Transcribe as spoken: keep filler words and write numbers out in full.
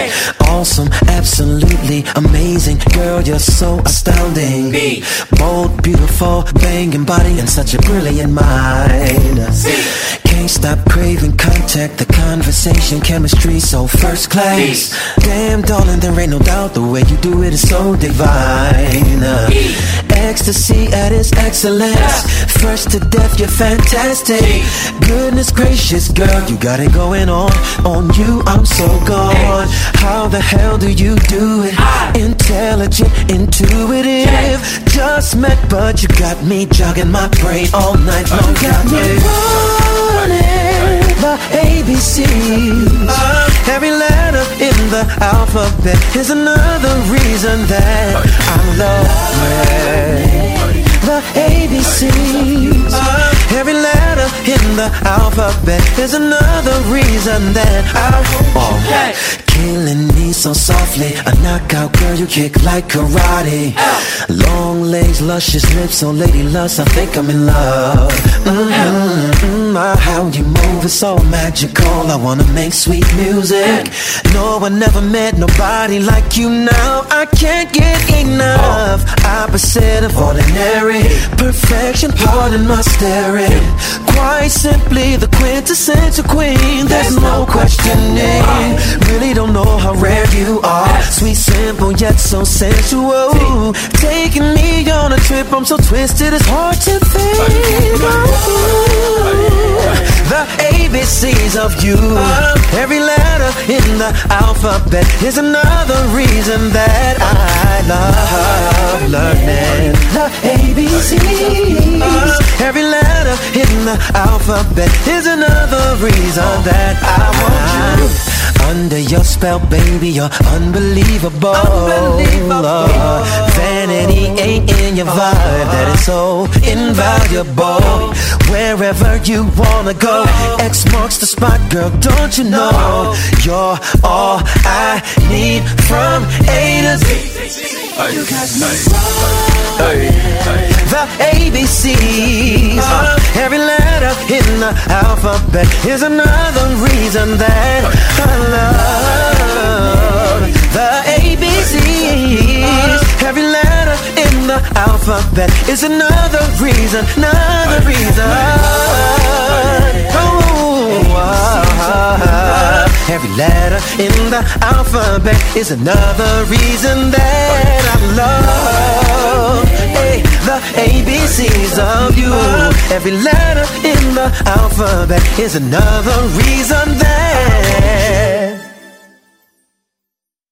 Awesome, absolutely amazing. Girl, you're so astounding. B. Bold, beautiful, banging body and such a brilliant mind. C. Can't stop craving contact, the conversation, chemistry so first class. D. Damn, darling, there ain't no doubt the way you do it is so divine. E. Ecstasy at its excellence. F. First to death, you're fantastic. G. Goodness gracious, girl, you got it going on. On you, I'm so gone. How the hell do you do it? I. Intelligent, intuitive. J. Just met, but you got me jogging my brain all night long. Got me running the A B Cs. Every letter in the alphabet is another reason that I love it. The A B Cs. Every letter in the alphabet is another reason that I oh, killing me so softly. A knockout girl, you kick like karate. Long legs, luscious lips, so lady lust, I think I'm in love. Mm-hmm, mm-hmm, how you move is so magical. I wanna make sweet music. No, I never met nobody like you now. I can't get enough. Opposite of ordinary, perfection, pardon my staring. Quite simply the quintessential queen. There's no questioning. Really don't know how rare you are. Sweet, simple, yet so sensual. Taking me on a trip, I'm so twisted, it's hard to think. The A B Cs of you. Every letter in the alphabet is another reason that I love learning the A B Cs. Every letter in the alphabet is another reason that I want you. Under your spell, baby, you're unbelievable. Unbelievable. Vanity ain't in your vibe, that is so invaluable. Wherever you wanna go, X marks the spot, girl, don't you know? You're all I need from A to Z. You got me the A B Cs. uh, Every letter in the alphabet is another reason that I love the A B Cs. Every letter in the alphabet is another reason, another reason. Oh, uh, every letter in the alphabet is another reason that I love hey, the A B Cs of you. Every letter in the alphabet is another reason that